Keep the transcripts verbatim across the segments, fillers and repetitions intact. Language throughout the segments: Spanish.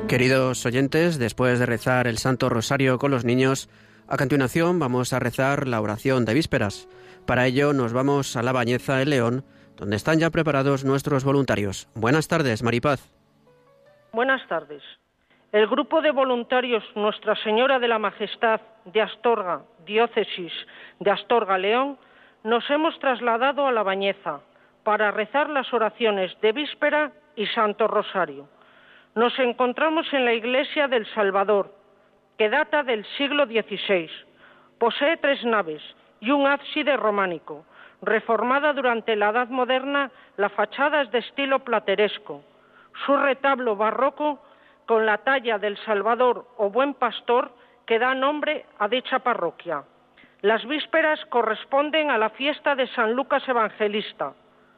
Queridos oyentes, después de rezar el Santo Rosario con los niños, a continuación vamos a rezar la oración de vísperas. Para ello nos vamos a La Bañeza, en León, donde están ya preparados nuestros voluntarios. Buenas tardes, Maripaz. Buenas tardes. El grupo de voluntarios Nuestra Señora de la Majestad de Astorga, diócesis de Astorga, León, nos hemos trasladado a La Bañeza para rezar las oraciones de víspera y Santo Rosario. Nos encontramos en la iglesia del Salvador, que data del siglo dieciséis. Posee tres naves y un ábside románico. Reformada durante la Edad Moderna, la fachada es de estilo plateresco. Su retablo barroco, con la talla del Salvador o Buen Pastor, que da nombre a dicha parroquia. Las vísperas corresponden a la fiesta de San Lucas Evangelista.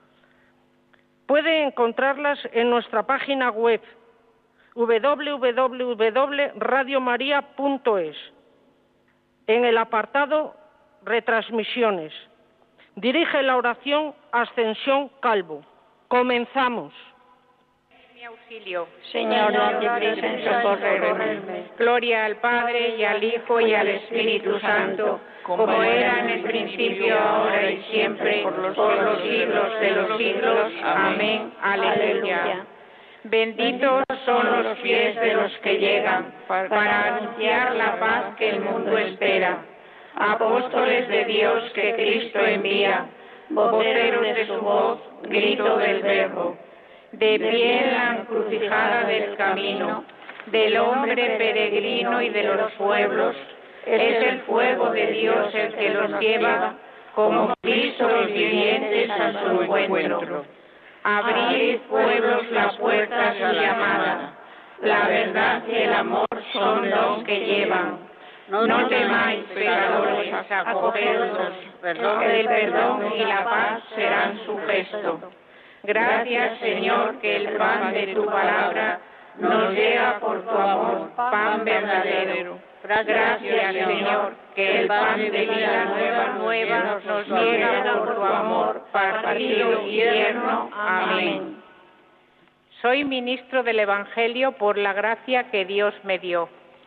Puede encontrarlas en nuestra página web doble u doble u doble u punto radio maría punto es, en el apartado Retransmisiones. Dirige la oración Ascensión Calvo. Comenzamos. Mi auxilio, Señor, no te prisa en socorrerme. Gloria al Padre, y al Hijo, y al Espíritu Santo, como era en el principio, ahora y siempre, por los, por los siglos de los siglos. Amén. Aleluya. Benditos son los pies de los que llegan para anunciar la paz que el mundo espera. Apóstoles de Dios que Cristo envía, voceros de su voz, grito del Verbo. De pie en la encrucijada del camino, del hombre peregrino y de los pueblos, es el fuego de Dios el que los lleva, como Cristo vivientes a su encuentro. Abrid, pueblos, la puerta a su llamada. La verdad y el amor son los que llevan. No temáis, pecadores, acogedos, que el perdón y la paz serán su gesto. Gracias, Señor, que el pan de tu palabra nos llega por tu amor, pan verdadero. Gracias, Señor, que el pan de vida nueva, nueva nos llega por tu amor, partido y tierno. Amén. Soy ministro del Evangelio por la gracia que Dios me dio.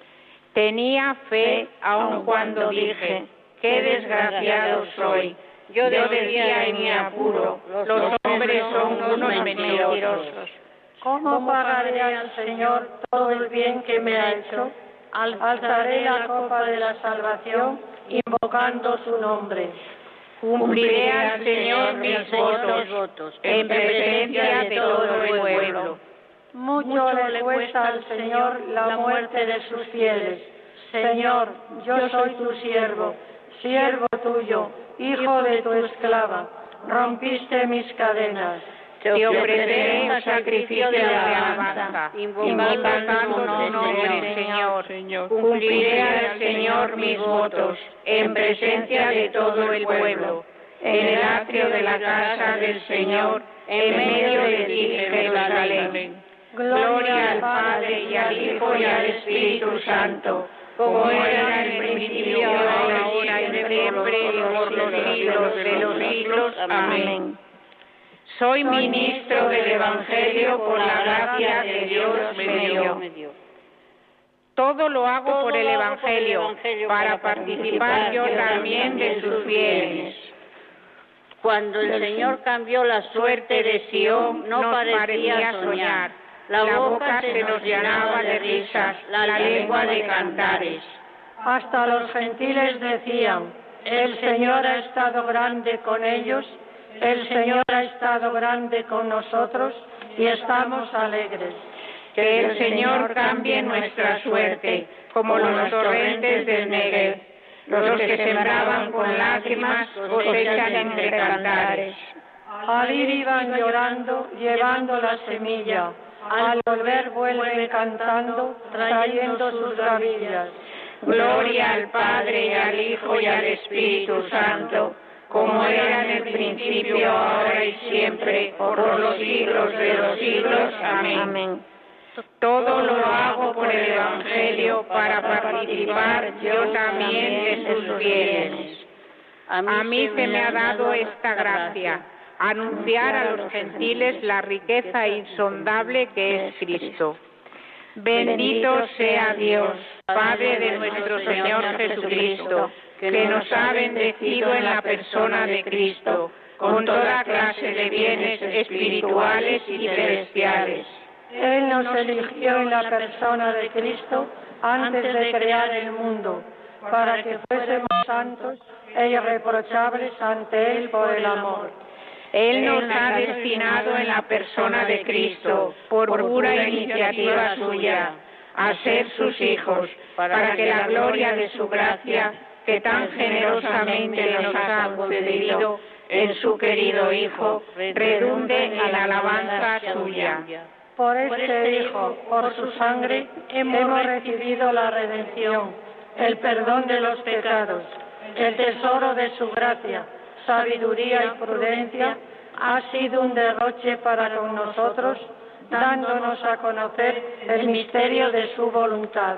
Tenía fe aun cuando dije, qué desgraciado soy. Yo decía en mi apuro, los hombres son unos mentirosos. ¿Cómo pagaré al Señor todo el bien que me ha hecho? Alzaré la copa de la salvación, invocando su nombre. Cumpliré al Señor mis votos, en presencia de todo el pueblo. Mucho le cuesta al Señor la muerte de sus fieles. Señor, yo soy tu siervo, siervo tuyo, hijo de tu esclava. Rompiste mis cadenas. Te ofreceré un sacrificio de alabanza, invocando tu nombre, Señor. Señor. Cumpliré al Señor mis votos, en presencia de todo el pueblo, en el atrio de la casa del Señor, en medio de ti, Jerusalén. Gloria al Padre, y al Hijo, y al Espíritu Santo, como era en el principio, ahora y siempre, por los siglos de los siglos. Amén. Soy ministro del Evangelio por la gracia que Dios me dio. Todo lo hago por el Evangelio, para participar yo también de sus bienes. Cuando el Señor cambió la suerte de Sión, no parecía soñar. La boca se nos llenaba de risas, la lengua de cantares. Hasta los gentiles decían, el Señor ha estado grande con ellos. El Señor ha estado grande con nosotros y estamos alegres. Que el Señor cambie nuestra suerte, como los torrentes del Negev. Los que sembraban con lágrimas cosechan entre cantares. Al ir iban llorando, llevando la semilla. Al volver vuelven cantando, trayendo sus gavillas. Gloria al Padre, y al Hijo, y al Espíritu Santo, como era en el principio, ahora y siempre, por los siglos de los siglos. Amén. Amén. Todo lo hago por el Evangelio, para participar yo también de sus bienes. A mí se me ha dado esta gracia, anunciar a los gentiles la riqueza insondable que es Cristo. Bendito sea Dios, Padre de nuestro Señor Jesucristo, que nos ha bendecido en la persona de Cristo, con toda clase de bienes espirituales y celestiales. Él nos eligió en la persona de Cristo antes de crear el mundo, para que fuésemos santos e irreprochables ante Él por el amor. Él nos ha destinado en la persona de Cristo, por pura iniciativa suya, a ser sus hijos, para que la gloria de su gracia, que tan generosamente nos ha concedido en su querido Hijo, redunde en alabanza suya. Por este Hijo, por su sangre, hemos recibido la redención, el perdón de los pecados, el tesoro de su gracia, sabiduría y prudencia, ha sido un derroche para con nosotros, dándonos a conocer el misterio de su voluntad.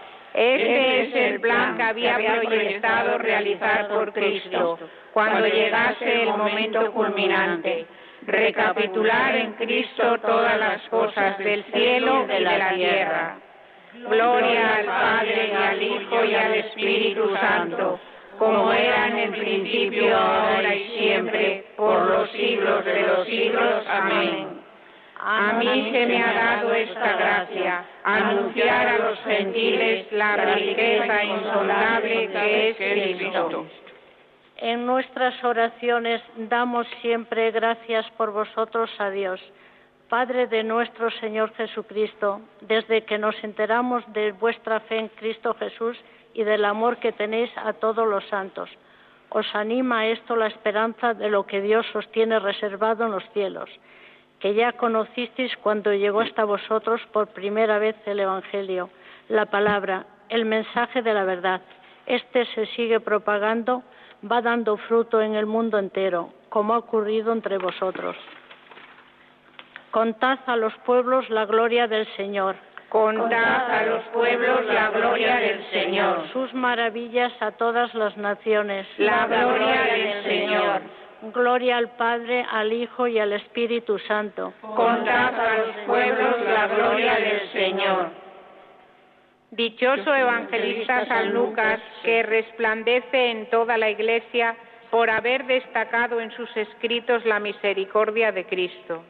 Este es el plan que había proyectado realizar por Cristo, cuando llegase el momento culminante, recapitular en Cristo todas las cosas del cielo y de la tierra. Gloria al Padre, y al Hijo, y al Espíritu Santo, como era en el principio, ahora y siempre, por los siglos de los siglos. Amén. A mí se me ha dado esta gracia, anunciar a los gentiles la riqueza insondable que es Cristo. En nuestras oraciones damos siempre gracias por vosotros a Dios, Padre de nuestro Señor Jesucristo, desde que nos enteramos de vuestra fe en Cristo Jesús y del amor que tenéis a todos los santos. Os anima a esto la esperanza de lo que Dios os tiene reservado en los cielos, que ya conocisteis cuando llegó hasta vosotros por primera vez el Evangelio, la palabra, el mensaje de la verdad. Este se sigue propagando, va dando fruto en el mundo entero, como ha ocurrido entre vosotros. Contad a los pueblos la gloria del Señor. Contad a los pueblos la gloria del Señor. Sus maravillas a todas las naciones. La gloria del Señor. Gloria al Padre, al Hijo y al Espíritu Santo. Contad a los pueblos la gloria del Señor. Dichoso evangelista San Lucas, que resplandece en toda la Iglesia por haber destacado en sus escritos la misericordia de Cristo.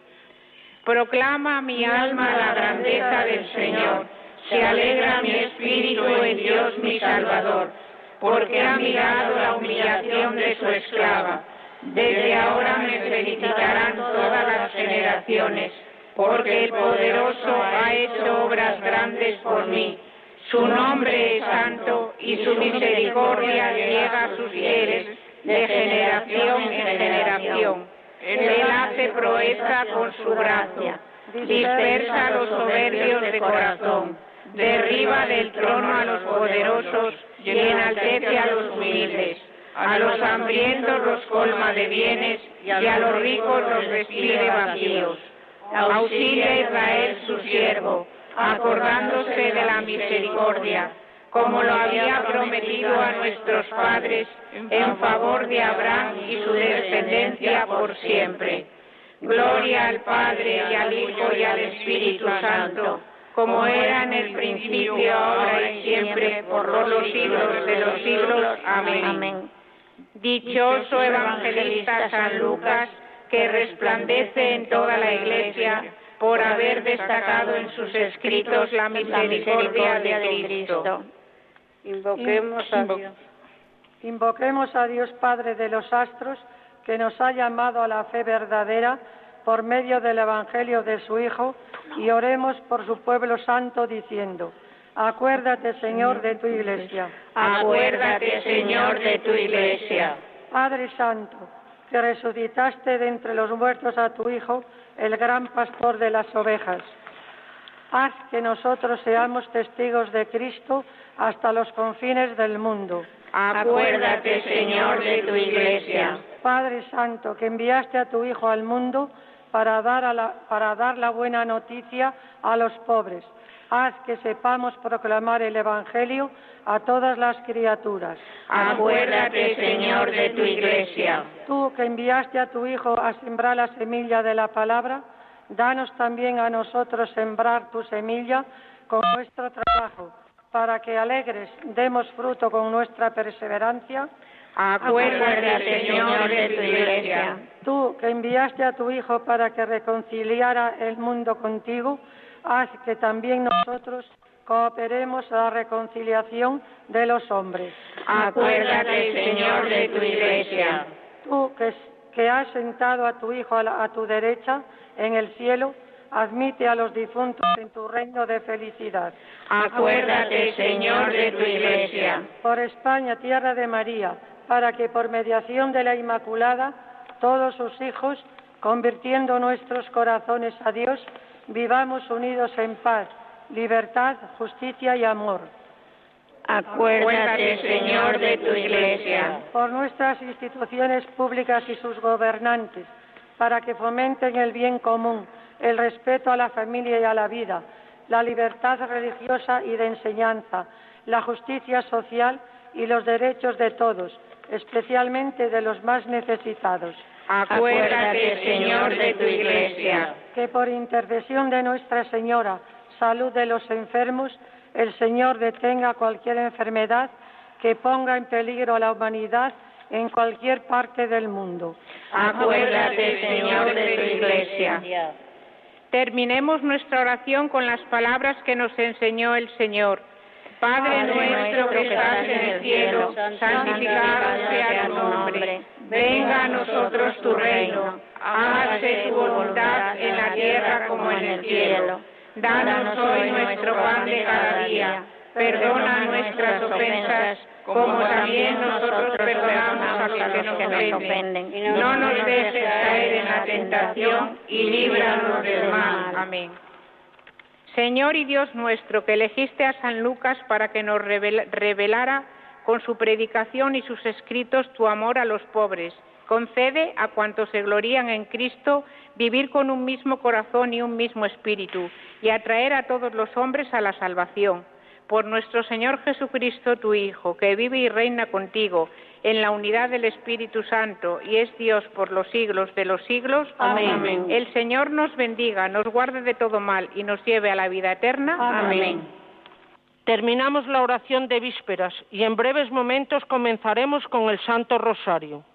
Proclama mi alma la grandeza del Señor, se alegra mi espíritu en Dios mi Salvador, porque ha mirado la humillación de su esclava. Desde ahora me felicitarán todas las generaciones, porque el poderoso ha hecho obras grandes por mí. Su nombre es santo y su misericordia llega a sus fieles de generación en generación. Él hace proeza con su gracia, dispersa a los soberbios de corazón, derriba del trono a los poderosos y enaltece a los humildes. A los hambrientos los colma de bienes y a los ricos los despide vacíos. Auxilia a Israel su siervo, acordándose de la misericordia, como lo había prometido a nuestros padres, en favor de Abraham y su descendencia por siempre. Gloria al Padre, y al Hijo, y al Espíritu Santo, como era en el principio, ahora y siempre, por los siglos de los siglos. Amén. Amén. Dichoso evangelista San Lucas, que resplandece en toda la Iglesia por haber destacado en sus escritos la misericordia de Cristo. Invoquemos a Dios. Invoquemos a Dios Padre de los astros, que nos ha llamado a la fe verdadera por medio del Evangelio de su Hijo, y oremos por su pueblo santo diciendo: acuérdate, Señor, de tu Iglesia. Acuérdate, Señor, de tu Iglesia. Padre Santo, que resucitaste de entre los muertos a tu Hijo, el gran pastor de las ovejas, haz que nosotros seamos testigos de Cristo hasta los confines del mundo. Acuérdate, Señor, de tu Iglesia. Padre Santo, que enviaste a tu Hijo al mundo para dar, a la, para dar la buena noticia a los pobres, haz que sepamos proclamar el Evangelio a todas las criaturas. Acuérdate, Señor, de tu Iglesia. Tú, que enviaste a tu Hijo a sembrar la semilla de la palabra, danos también a nosotros sembrar tu semilla, con nuestro trabajo, para que alegres demos fruto con nuestra perseverancia. Acuérdate, Señor, de tu Iglesia. Tú, que enviaste a tu Hijo para que reconciliara el mundo contigo, haz que también nosotros cooperemos a la reconciliación de los hombres. Acuérdate, Señor, de tu Iglesia. Tú, que, que has sentado a tu Hijo a, la, a tu derecha en el cielo, admite a los difuntos en tu reino de felicidad. Acuérdate, Señor, de tu Iglesia. Por España, tierra de María, para que por mediación de la Inmaculada, todos sus hijos, convirtiendo nuestros corazones a Dios, vivamos unidos en paz, libertad, justicia y amor. Acuérdate, Señor, de tu Iglesia. Por nuestras instituciones públicas y sus gobernantes, para que fomenten el bien común, el respeto a la familia y a la vida, la libertad religiosa y de enseñanza, la justicia social y los derechos de todos, especialmente de los más necesitados. Acuérdate, Señor, de tu Iglesia. Que por intercesión de Nuestra Señora, salud de los enfermos, el Señor detenga cualquier enfermedad que ponga en peligro a la humanidad en cualquier parte del mundo. Acuérdate, Señor, de tu Iglesia. Terminemos nuestra oración con las palabras que nos enseñó el Señor. Padre nuestro que estás en el cielo, santificado sea tu nombre. Venga a nosotros tu reino. Hágase tu voluntad en la tierra como en el cielo. Danos hoy nuestro pan de cada día. Perdona nuestras ofensas, como también nosotros perdonamos a los que nos ofenden. No nos dejes caer en la tentación y líbranos del mal. Amén. Señor y Dios nuestro, que elegiste a San Lucas para que nos revelara con su predicación y sus escritos tu amor a los pobres, concede a cuantos se glorían en Cristo vivir con un mismo corazón y un mismo espíritu, y atraer a todos los hombres a la salvación. Por nuestro Señor Jesucristo, tu Hijo, que vive y reina contigo en la unidad del Espíritu Santo y es Dios por los siglos de los siglos. Amén. Amén. El Señor nos bendiga, nos guarde de todo mal y nos lleve a la vida eterna. Amén. Terminamos la oración de vísperas y en breves momentos comenzaremos con el Santo Rosario.